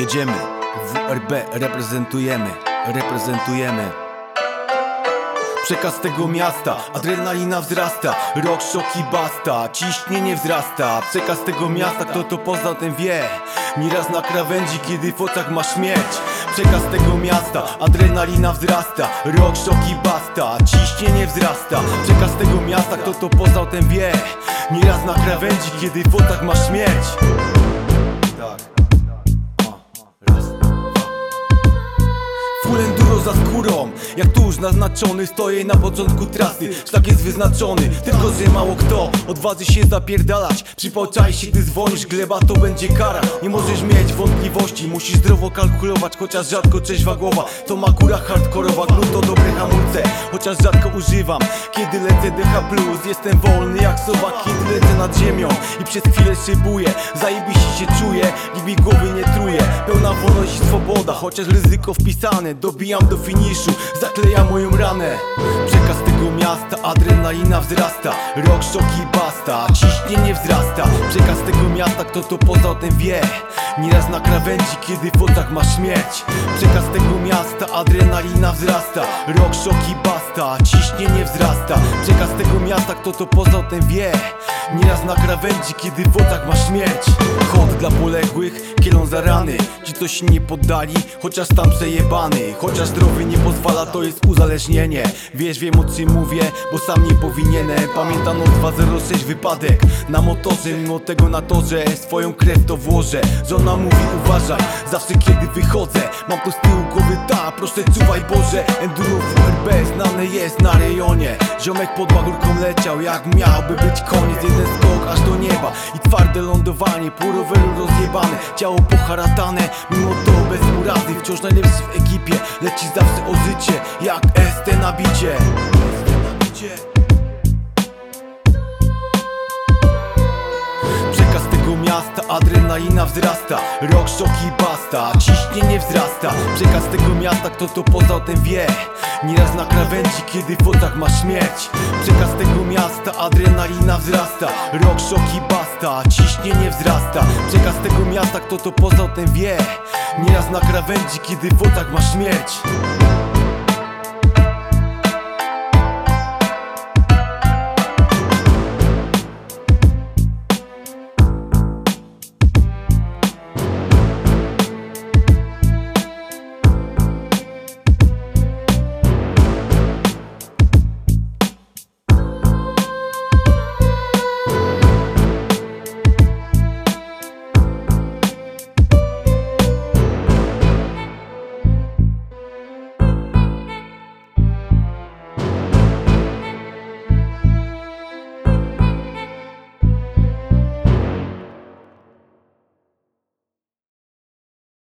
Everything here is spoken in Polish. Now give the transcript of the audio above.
Jedziemy, WRB reprezentujemy. Przekaz tego miasta, adrenalina wzrasta, rok, szok i basta, ciśnienie wzrasta. Przekaz tego miasta, kto to poznał, ten wie. Nieraz na krawędzi, kiedy w oczach masz śmierć. Przekaz tego miasta, adrenalina wzrasta, rok, szok i basta, ciśnienie wzrasta. Przekaz tego miasta, kto to poznał, ten wie. Nieraz na krawędzi, kiedy w oczach masz śmierć. Full enduro za skórą, jak tuż naznaczony, stoję na początku trasy. Szlak jest wyznaczony, tylko że mało kto odważy się zapierdalać. Przypałczaj się, gdy dzwonisz, gleba to będzie kara. Nie możesz mieć wątpliwości, musisz zdrowo kalkulować. Chociaż rzadko trzeźwa głowa, to ma góra hardkorowa. Glut to dobre hamulce, chociaż rzadko używam. Kiedy lecę DH+, jestem wolny jak sowa. Kiedy lecę nad ziemią i przez chwilę szybuję, zajebiście się czuję, nikt mi głowy nie truje. Pełna wolność i swoboda, chociaż ryzyko wpisane. Dobijam do finiszu, zaklejam moją ranę. Przekaz tego miasta, adrenalina wzrasta, rok, szok i basta, ciśnienie wzrasta. Przekaz tego miasta, kto to poznał, ten wie. Nieraz na krawędzi, kiedy w oczach masz śmierć. Przekaz tego miasta, adrenalina wzrasta, rok, szok i basta, ciśnienie wzrasta. Przekaz tego miasta, kto to poznał, ten wie. Nieraz na krawędzi, kiedy w oczach masz śmierć. Hołd dla poległych, kielon za rany. Ci co się nie poddali, chociaż tam przejebany. Chociaż zdrowie nie pozwala, to jest uzależnienie. Wiesz, wiem o czym mówię, bo sam nie powinienem. Pamiętam o 206 wypadek na motorze. Mimo tego na torze swoją krew to włożę. Żona mówi uważaj, zawsze kiedy wychodzę. Mam to z tyłu głowy, proszę czuwaj Boże. Enduro WRB znane jest na rejonie. Ziomek pod bagórką leciał, jak miałby być koniec. Jeden skok aż do nieba i twarde lądowanie. Po roweru rozjebane, ciało poharatane. Mimo to bez urazy, wciąż najlepszy w ekipie. Leci zawsze o życie, jak ST na bicie. Przekaz tego miasta, adrenalina wzrasta, rok, szok i basta, ciśnienie wzrasta. Przekaz tego miasta, kto to poznał, ten wie. Nieraz na krawędzi, kiedy w oczach masz śmierć. Przekaz tego miasta, adrenalina wzrasta, rok, szok i basta, ciśnienie wzrasta. Przekaz tego miasta, kto to poznał, ten wie. Nieraz na krawędzi, kiedy w oczach masz śmierć.